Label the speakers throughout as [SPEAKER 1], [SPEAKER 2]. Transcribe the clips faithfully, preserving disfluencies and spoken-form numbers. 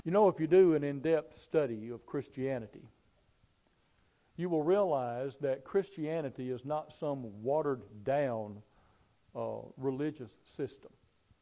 [SPEAKER 1] You know, if you do an in-depth study of Christianity, you will realize that Christianity is not some watered-down uh, religious system.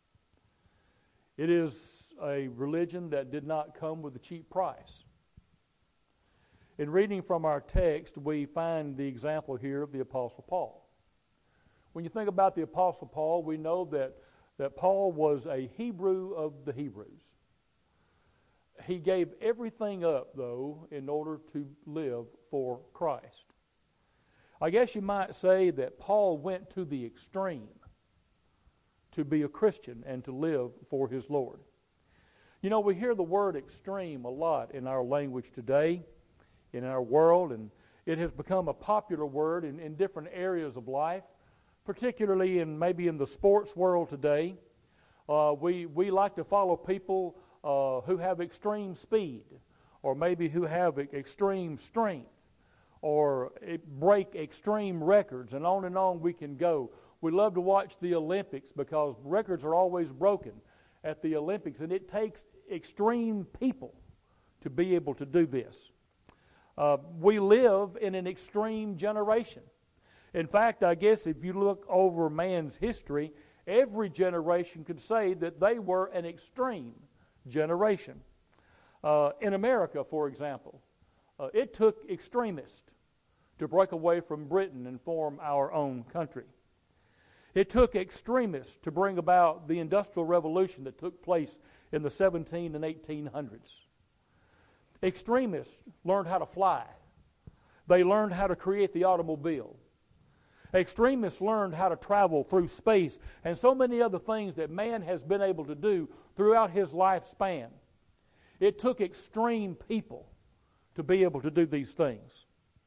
[SPEAKER 1] It is a religion that did not come with a cheap price. In reading from our text, we find the example here of the Apostle Paul. When you think about the Apostle Paul, we know that, that Paul was a Hebrew of the Hebrews. He gave everything up, though, in order to live for Christ. I guess you might say that Paul went to the extreme to be a Christian and to live for his Lord. You know, we hear the word extreme a lot in our language today, in our world, and it has become a popular word in, in different areas of life, particularly in maybe in the sports world today. Uh, we, we like to follow people Uh, who have extreme speed, or maybe who have extreme strength, or break extreme records, and on and on we can go. We love to watch the Olympics because records are always broken at the Olympics, and it takes extreme people to be able to do this. Uh, we live in an extreme generation. In fact, I guess if you look over man's history, every generation could say that they were an extreme generation. Uh, in America, for example, uh, it took extremists to break away from Britain and form our own country. It took extremists to bring about the Industrial Revolution that took place in the seventeen and eighteen hundreds. Extremists learned how to fly. They learned how to create the automobile. Extremists learned how to travel through space and so many other things that man has been able to do throughout his lifespan. It took extreme people to be able to do these things.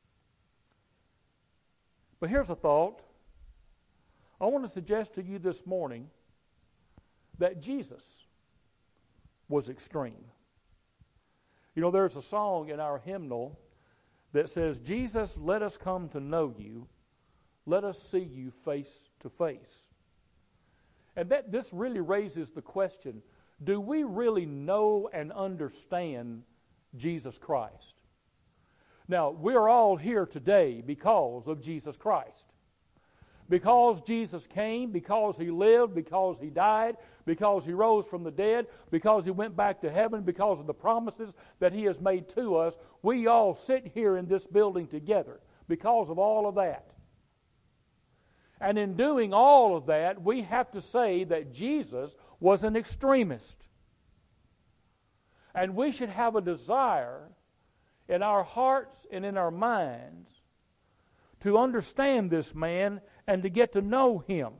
[SPEAKER 1] But here's a thought. I want to suggest to you this morning that Jesus was extreme. You know, there's a song in our hymnal that says, "Jesus, let us come to know you. Let us see you face to face." And that this really raises the question, do we really know and understand Jesus Christ? Now, we're all here today because of Jesus Christ. Because Jesus came, because he lived, because he died, because he rose from the dead, because he went back to heaven, because of the promises that he has made to us, we all sit here in this building together because of all of that. And in doing all of that, we have to say that Jesus was an extremist. And we should have a desire in our hearts and in our minds to understand this man and to get to know him.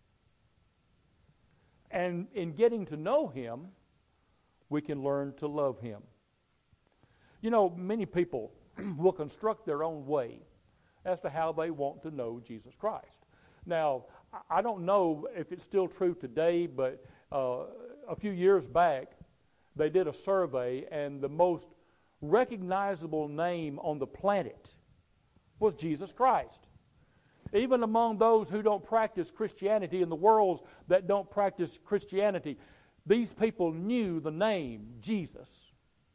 [SPEAKER 1] And in getting to know him, we can learn to love him. You know, many people will construct their own way as to how they want to know Jesus Christ. Now, I don't know if it's still true today, but uh, a few years back, they did a survey, and the most recognizable name on the planet was Jesus Christ. Even among those who don't practice Christianity, in the worlds that don't practice Christianity, these people knew the name Jesus.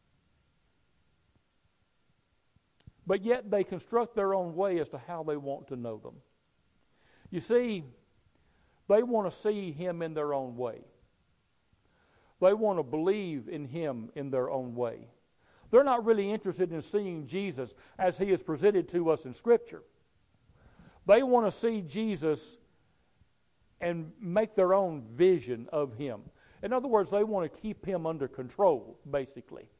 [SPEAKER 1] But yet they construct their own way as to how they want to know them. You see, they want to see him in their own way. They want to believe in him in their own way. They're not really interested in seeing Jesus as he is presented to us in Scripture. They want to see Jesus and make their own vision of him. In other words, they want to keep him under control, basically.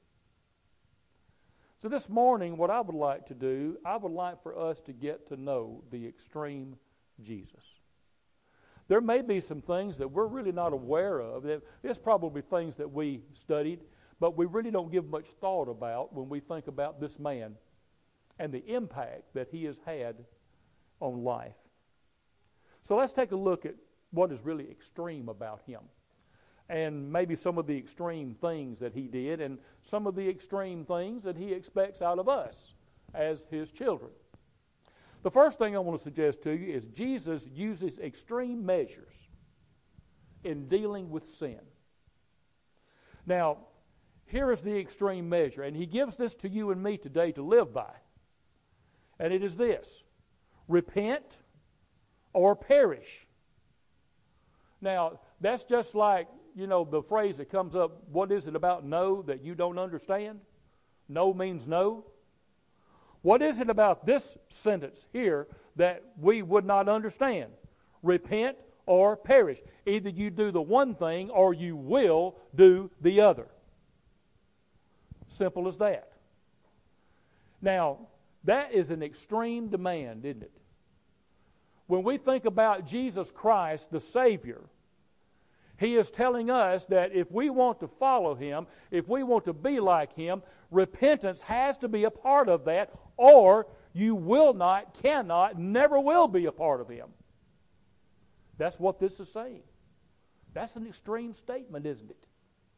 [SPEAKER 1] So this morning, what I would like to do, I would like for us to get to know the extreme Jesus. There may be some things that we're really not aware of. There's probably things that we studied, but we really don't give much thought about when we think about this man and the impact that he has had on life. So let's take a look at what is really extreme about him, and maybe some of the extreme things that he did and some of the extreme things that he expects out of us as his children. The first thing I want to suggest to you is Jesus uses extreme measures in dealing with sin. Now, here is the extreme measure, and he gives this to you and me today to live by. And it is this: repent or perish. Now, that's just like, you know, the phrase that comes up, what is it about no that you don't understand? No means no. What is it about this sentence here that we would not understand? Repent or perish. Either you do the one thing or you will do the other. Simple as that. Now, that is an extreme demand, isn't it? When we think about Jesus Christ, the Savior, He is telling us that if we want to follow Him, if we want to be like Him, repentance has to be a part of that, or you will not, cannot, never will be a part of Him. That's what this is saying. That's an extreme statement, isn't it?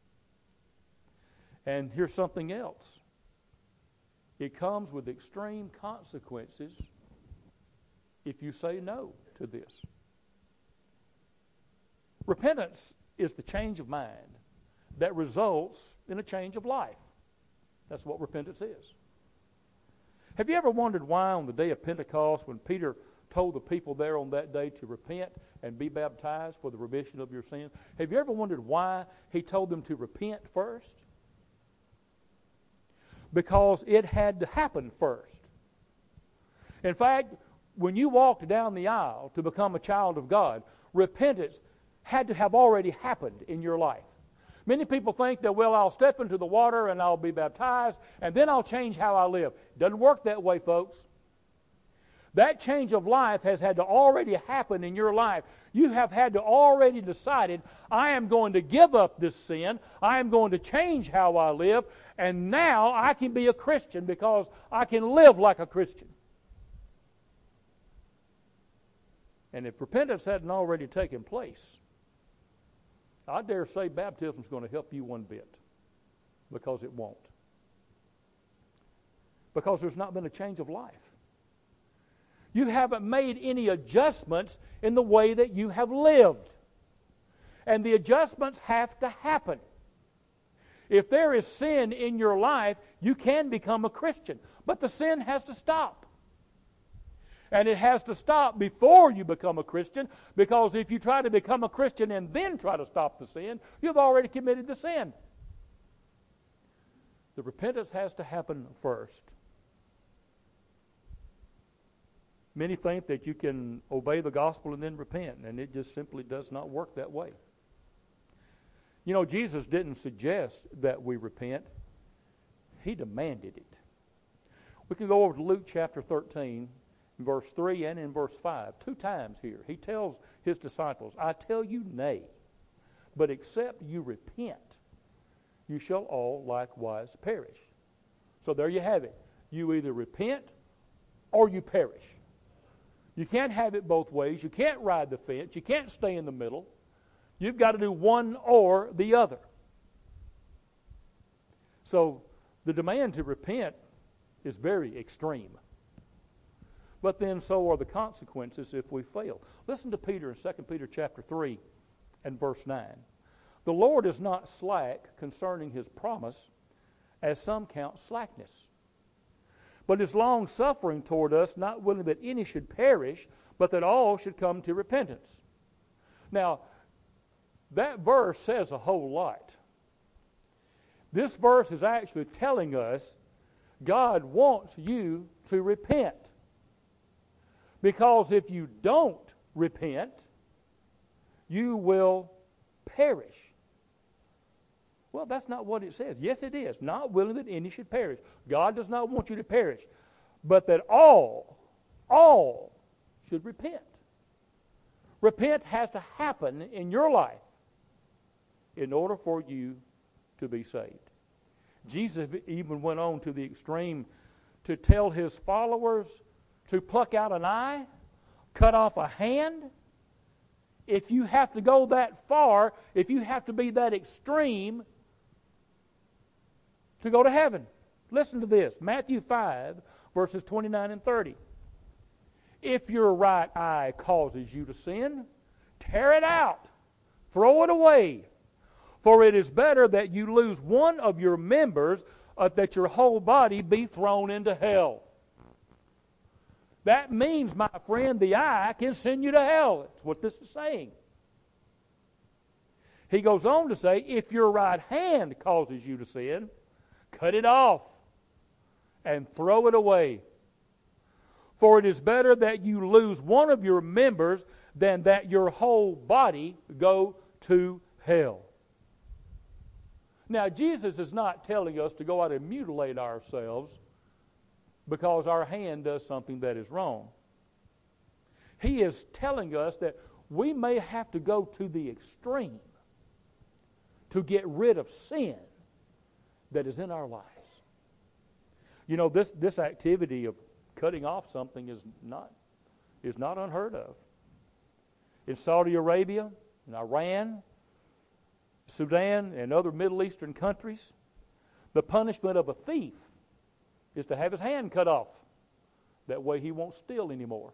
[SPEAKER 1] And here's something else. It comes with extreme consequences if you say no to this. Repentance is the change of mind that results in a change of life. That's what repentance is. Have you ever wondered why on the day of Pentecost, when Peter told the people there on that day to repent and be baptized for the remission of your sins, have you ever wondered why he told them to repent first? Because it had to happen first. In fact, when you walked down the aisle to become a child of God, repentance had to have already happened in your life. Many people think that, well, I'll step into the water and I'll be baptized and then I'll change how I live. It doesn't work that way, folks. That change of life has had to already happen in your life. You have had to already decided, I am going to give up this sin. I am going to change how I live. And now I can be a Christian because I can live like a Christian. And if repentance hadn't already taken place, I dare say baptism is going to help you one bit, because it won't. Because there's not been a change of life. You haven't made any adjustments in the way that you have lived. And the adjustments have to happen. If there is sin in your life, you can become a Christian. But the sin has to stop. And it has to stop before you become a Christian, because if you try to become a Christian and then try to stop the sin, you've already committed the sin. The repentance has to happen first. Many think that you can obey the gospel and then repent, and it just simply does not work that way. You know, Jesus didn't suggest that we repent. He demanded it. We can go over to Luke chapter thirteen, in verse three and in verse five. Two times here, he tells his disciples, I tell you nay, but except you repent, you shall all likewise perish. So there you have it. You either repent or you perish. You can't have it both ways. You can't ride the fence. You can't stay in the middle. You've got to do one or the other. So the demand to repent is very extreme. But then so are the consequences if we fail. Listen to Peter in Second Peter chapter three and verse nine. The Lord is not slack concerning his promise, as some count slackness, but is long-suffering toward us, not willing that any should perish, but that all should come to repentance. Now, that verse says a whole lot. This verse is actually telling us God wants you to repent. Because if you don't repent, you will perish. Well, that's not what it says. Yes, it is. Not willing that any should perish. God does not want you to perish, but that all, all should repent. Repent has to happen in your life in order for you to be saved. Jesus even went on to the extreme to tell his followers to pluck out an eye, cut off a hand. If you have to go that far, if you have to be that extreme to go to heaven. Listen to this, Matthew five, verses twenty-nine and thirty. If your right eye causes you to sin, tear it out, throw it away. For it is better that you lose one of your members, uh, that your whole body be thrown into hell. That means, my friend, the eye can send you to hell. That's what this is saying. He goes on to say, if your right hand causes you to sin, cut it off and throw it away. For it is better that you lose one of your members than that your whole body go to hell. Now, Jesus is not telling us to go out and mutilate ourselves because our hand does something that is wrong. He is telling us that we may have to go to the extreme to get rid of sin that is in our lives. You know, this, this activity of cutting off something is not, is not unheard of. In Saudi Arabia, in Iran, Sudan, and other Middle Eastern countries, the punishment of a thief is to have his hand cut off. That way he won't steal anymore.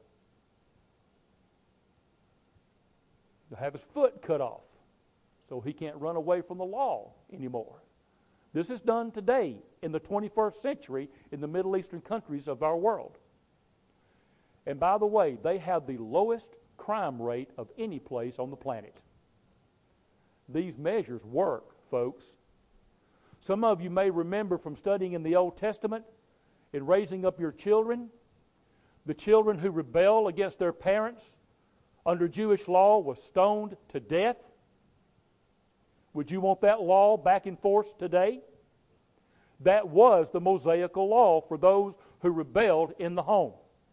[SPEAKER 1] To have his foot cut off so he can't run away from the law anymore. This is done today in the twenty-first century in the Middle Eastern countries of our world. And by the way, they have the lowest crime rate of any place on the planet. These measures work, folks. Some of you may remember from studying in the Old Testament, in raising up your children, the children who rebel against their parents under Jewish law was stoned to death. Would you want that law back in force today? That was the Mosaical law for those who rebelled in the home.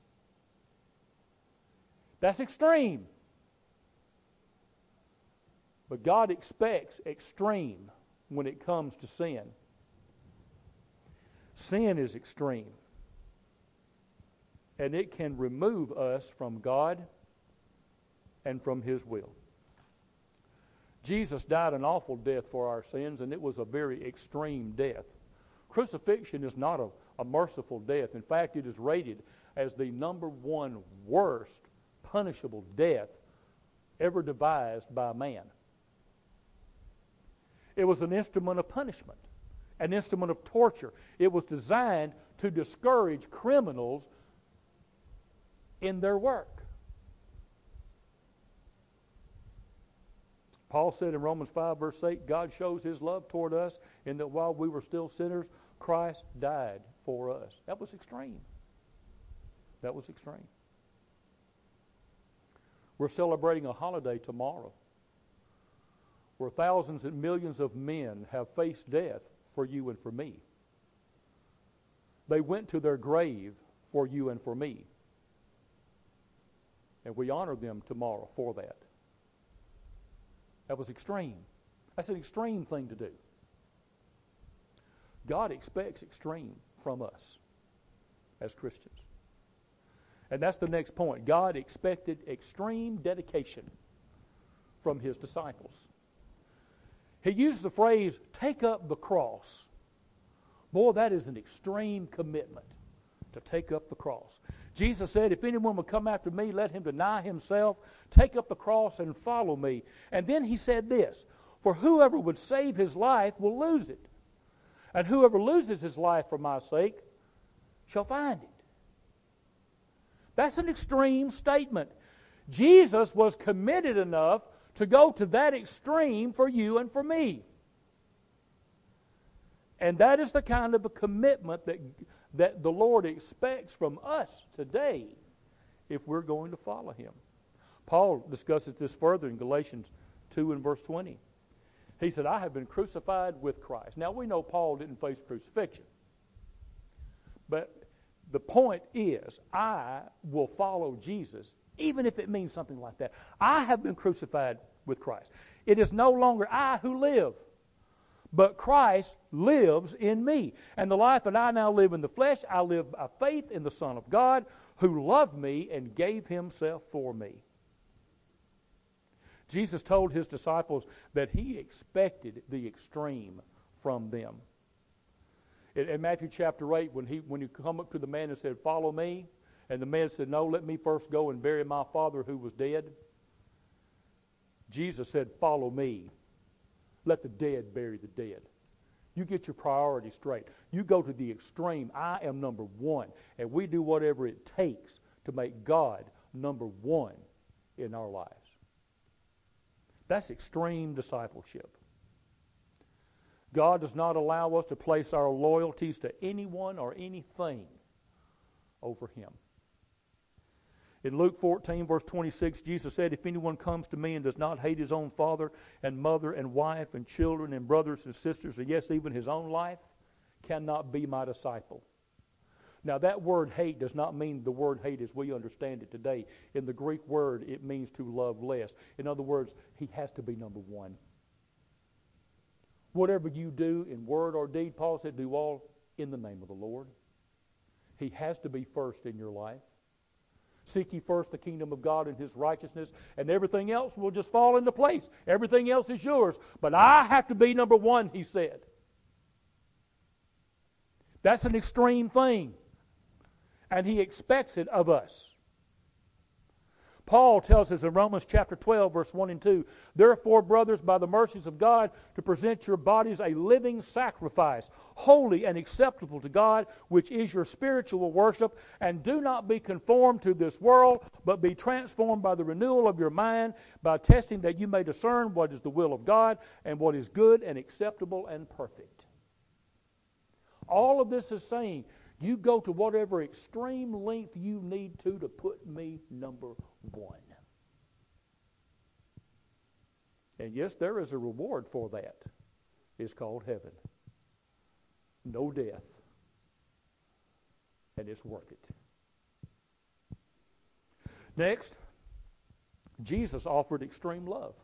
[SPEAKER 1] That's extreme. But God expects extreme when it comes to sin. Sin is extreme. And it can remove us from God and from His will. Jesus died an awful death for our sins, and it was a very extreme death. Crucifixion is not a, a merciful death. In fact, it is rated as the number one worst punishable death ever devised by man. It was an instrument of punishment, an instrument of torture. It was designed to discourage criminals in their work. Paul said in Romans five, verse eight, God shows His love toward us in that while we were still sinners, Christ died for us. That was extreme. That was extreme. We're celebrating a holiday tomorrow where thousands and millions of men have faced death for you and for me. They went to their grave for you and for me. And we honor them tomorrow for that. That was extreme. That's an extreme thing to do. God expects extreme from us as Christians. And that's the next point. God expected extreme dedication from His disciples. He used the phrase, take up the cross. Boy, that is an extreme commitment, to take up the cross. Jesus said, if anyone will come after me, let him deny himself, take up the cross and follow me. And then He said this, for whoever would save his life will lose it. And whoever loses his life for my sake shall find it. That's an extreme statement. Jesus was committed enough to go to that extreme for you and for me. And that is the kind of a commitment that, that the Lord expects from us today if we're going to follow Him. Paul discusses this further in Galatians two and verse twenty. He said, I have been crucified with Christ. Now we know Paul didn't face crucifixion. But the point is, I will follow Jesus, even if it means something like that. I have been crucified with Christ. It is no longer I who live, but Christ lives in me. And the life that I now live in the flesh, I live by faith in the Son of God, who loved me and gave Himself for me. Jesus told His disciples that He expected the extreme from them. In, in Matthew chapter eight, when he when he come up to the man and said, follow me, and the man said, no, let me first go and bury my father who was dead. Jesus said, follow me. let the dead bury the dead. You get your priorities straight. You go to the extreme. I am number one. And we do whatever it takes to make God number one in our lives. That's extreme discipleship. God does not allow us to place our loyalties to anyone or anything over Him. In Luke fourteen, verse twenty-six, Jesus said, if anyone comes to me and does not hate his own father and mother and wife and children and brothers and sisters, and yes, even his own life, cannot be my disciple. Now, that word hate does not mean the word hate as we understand it today. In the Greek word, it means to love less. In other words, he has to be number one. Whatever you do in word or deed, Paul said, do all in the name of the Lord. He has to be first in your life. Seek ye first the kingdom of God and His righteousness, and everything else will just fall into place. Everything else is yours. But I have to be number one, he said. That's an extreme thing. And he expects it of us. Paul tells us in Romans chapter twelve, verse one and two, therefore, brothers, by the mercies of God, to present your bodies a living sacrifice, holy and acceptable to God, which is your spiritual worship, and do not be conformed to this world, but be transformed by the renewal of your mind, by testing that you may discern what is the will of God, and what is good and acceptable and perfect. All of this is saying, you go to whatever extreme length you need to to put me number one. And yes, there is a reward for that. It's called heaven. No death. And it's worth it. Next, Jesus offered extreme love.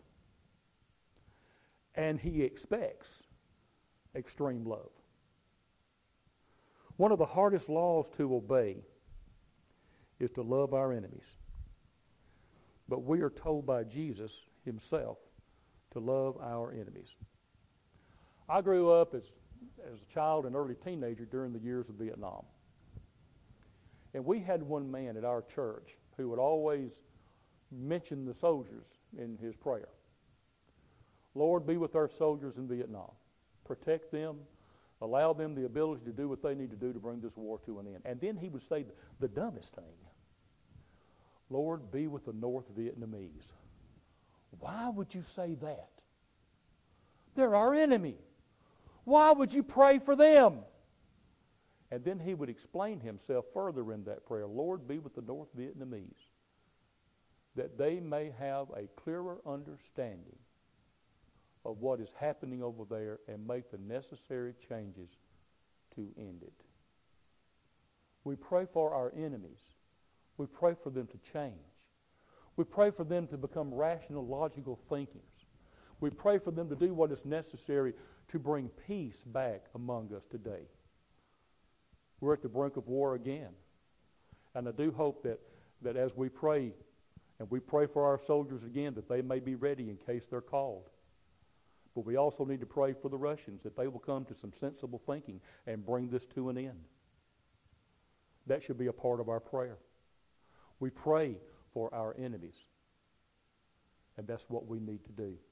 [SPEAKER 1] And he expects extreme love. One of the hardest laws to obey is to love our enemies. But we are told by Jesus himself to love our enemies. I grew up as, as a child and early teenager during the years of Vietnam. And we had one man at our church who would always mention the soldiers in his prayer. Lord, be with our soldiers in Vietnam. Protect them. Allow them the ability to do what they need to do to bring this war to an end. And then he would say the dumbest thing. Lord, be with the North Vietnamese. Why would you say that? They're our enemy. Why would you pray for them? And then he would explain himself further in that prayer. Lord, be with the North Vietnamese, that they may have a clearer understanding of what is happening over there and make the necessary changes to end it. We pray for our enemies. We pray for them to change. We pray for them to become rational, logical thinkers. We pray for them to do what is necessary to bring peace back among us today. We're at the brink of war again. And I do hope that, that as we pray, and we pray for our soldiers again, that they may be ready in case they're called. But we also need to pray for the Russians, that they will come to some sensible thinking and bring this to an end. That should be a part of our prayer. We pray for our enemies. And that's what we need to do.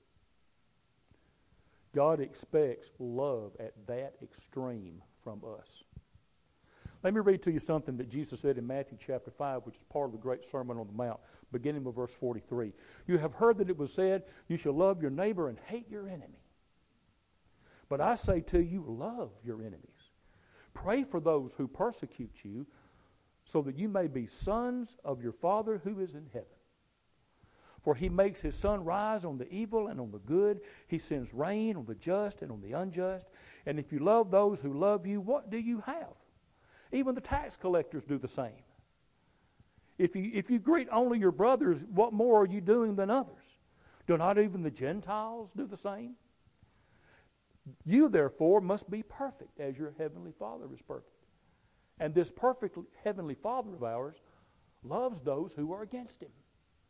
[SPEAKER 1] God expects love at that extreme from us. Let me read to you something that Jesus said in Matthew chapter five, which is part of the great Sermon on the Mount, beginning with verse forty-three. You have heard that it was said, you shall love your neighbor and hate your enemy. But I say to you, love your enemies. Pray for those who persecute you, so that you may be sons of your Father who is in heaven. For he makes his sun rise on the evil and on the good. He sends rain on the just and on the unjust. And if you love those who love you, what do you have? Even the tax collectors do the same. If you, if you greet only your brothers, what more are you doing than others? Do not even the Gentiles do the same? You, therefore, must be perfect as your heavenly Father is perfect. And this perfect heavenly Father of ours loves those who are against him.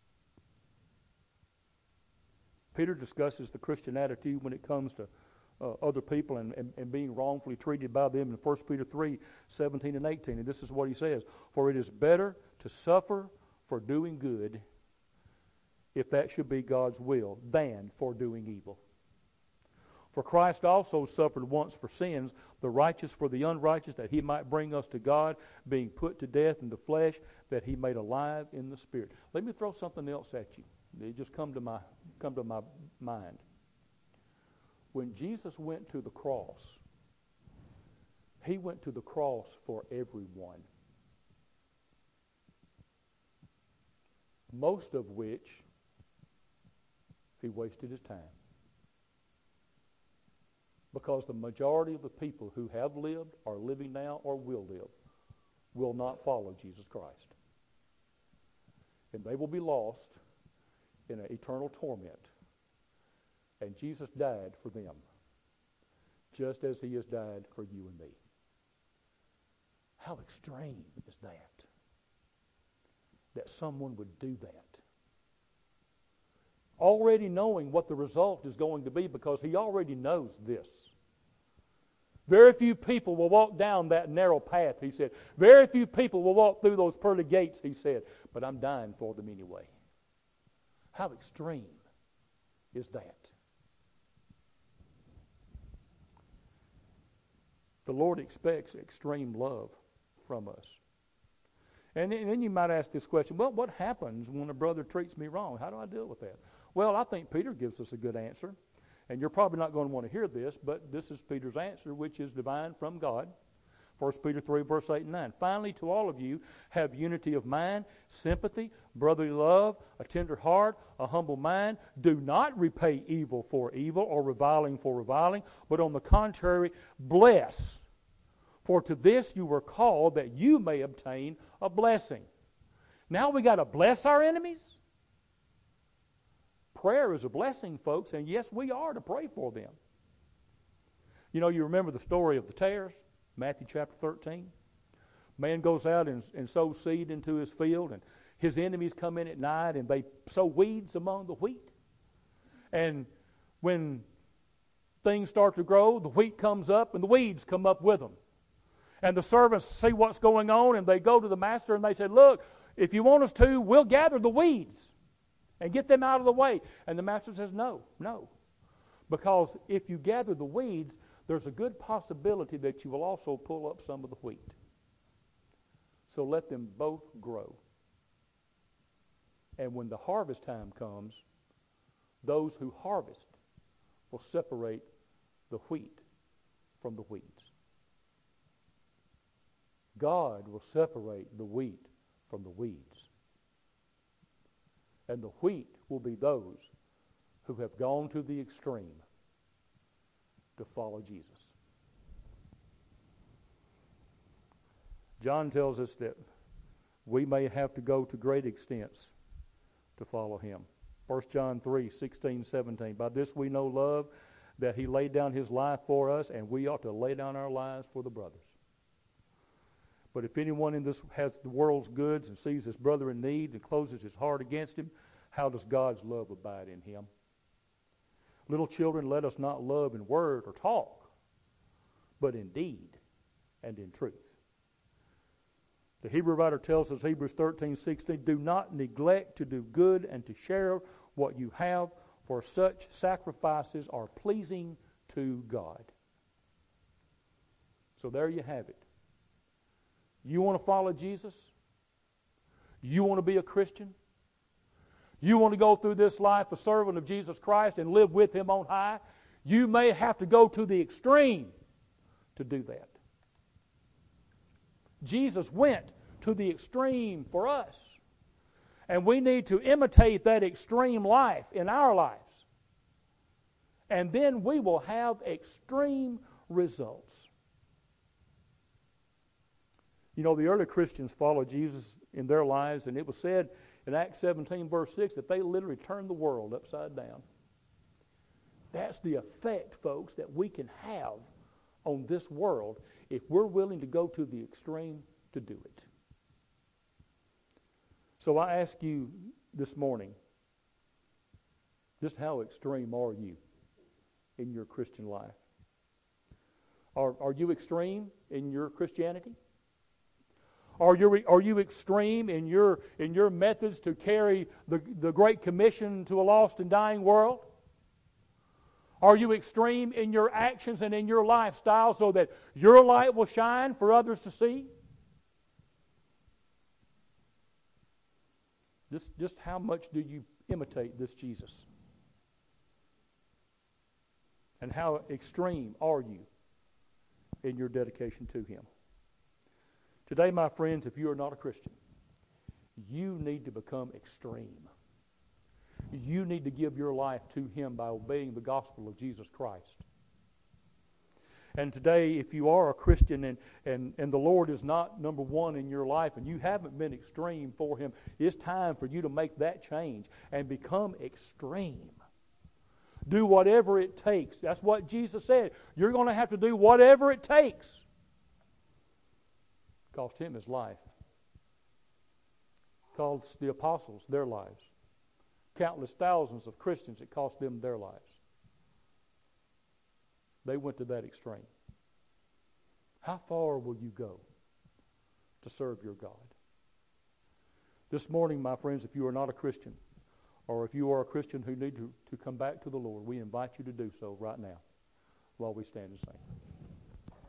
[SPEAKER 1] Peter discusses the Christian attitude when it comes to uh, other people and, and, and being wrongfully treated by them in First Peter three, seventeen and eighteen. And this is what he says. For it is better to suffer for doing good, if that should be God's will, than for doing evil. For Christ also suffered once for sins, the righteous for the unrighteous, that he might bring us to God, being put to death in the flesh, that he made alive in the spirit. Let me throw something else at you. It just come to my come to my mind. When Jesus went to the cross, he went to the cross for everyone. Most of which he wasted his time. Because the majority of the people who have lived, are living now, or will live, will not follow Jesus Christ. And they will be lost in an eternal torment. And Jesus died for them, just as he has died for you and me. How extreme is that? That someone would do that. Already knowing what the result is going to be, because he already knows this. Very few people will walk down that narrow path, he said. Very few people will walk through those pearly gates, he said. But I'm dying for them anyway. How extreme is that? The Lord expects extreme love from us. And then you might ask this question, well, what happens when a brother treats me wrong? How do I deal with that? Well, I think Peter gives us a good answer. And you're probably not going to want to hear this, but this is Peter's answer, which is divine from God. First Peter three, verse eight and nine. Finally, to all of you, have unity of mind, sympathy, brotherly love, a tender heart, a humble mind. Do not repay evil for evil or reviling for reviling, but on the contrary, bless. For to this you were called, that you may obtain a blessing. Now we got to bless our enemies? Prayer is a blessing, folks, and yes, we are to pray for them. You know, you remember the story of the tares, Matthew chapter thirteen. Man goes out and, and sows seed into his field, and his enemies come in at night, and they sow weeds among the wheat. And when things start to grow, the wheat comes up, and the weeds come up with them. And the servants see what's going on, and they go to the master, and they say, look, if you want us to, we'll gather the weeds and get them out of the way. And the master says, no, no. Because if you gather the weeds, there's a good possibility that you will also pull up some of the wheat. So let them both grow. And when the harvest time comes, those who harvest will separate the wheat from the weeds. God will separate the wheat from the weeds. And the wheat will be those who have gone to the extreme to follow Jesus. John tells us that we may have to go to great extents to follow him. First John three, sixteen, seventeen. By this we know love, that he laid down his life for us, and we ought to lay down our lives for the brothers. But if anyone in this has the world's goods and sees his brother in need and closes his heart against him, how does God's love abide in him? Little children, let us not love in word or talk, but in deed and in truth. The Hebrew writer tells us, Hebrews thirteen, sixteen, do not neglect to do good and to share what you have, for such sacrifices are pleasing to God. So there you have it. You want to follow Jesus? You want to be a Christian? You want to go through this life a servant of Jesus Christ and live with him on high? You may have to go to the extreme to do that. Jesus went to the extreme for us. And we need to imitate that extreme life in our lives. And then we will have extreme results. You know, the early Christians followed Jesus in their lives, and it was said in Acts seventeen, verse six, that they literally turned the world upside down. That's the effect, folks, that we can have on this world if we're willing to go to the extreme to do it. So I ask you this morning, just how extreme are you in your Christian life? Are, are you extreme in your Christianity? Are you, are you extreme in your, in your methods to carry the, the Great Commission to a lost and dying world? Are you extreme in your actions and in your lifestyle so that your light will shine for others to see? Just, just how much do you imitate this Jesus? And how extreme are you in your dedication to Him? Today, my friends, if you are not a Christian, you need to become extreme. You need to give your life to Him by obeying the gospel of Jesus Christ. And today, if you are a Christian and, and, and the Lord is not number one in your life and you haven't been extreme for Him, it's time for you to make that change and become extreme. Do whatever it takes. That's what Jesus said. You're going to have to do whatever it takes. It cost Him His life. It cost the apostles their lives. Countless thousands of Christians, it cost them their lives. They went to that extreme. How far will you go to serve your God? This morning, my friends, if you are not a Christian, or if you are a Christian who need to, to come back to the Lord, we invite you to do so right now while we stand and sing.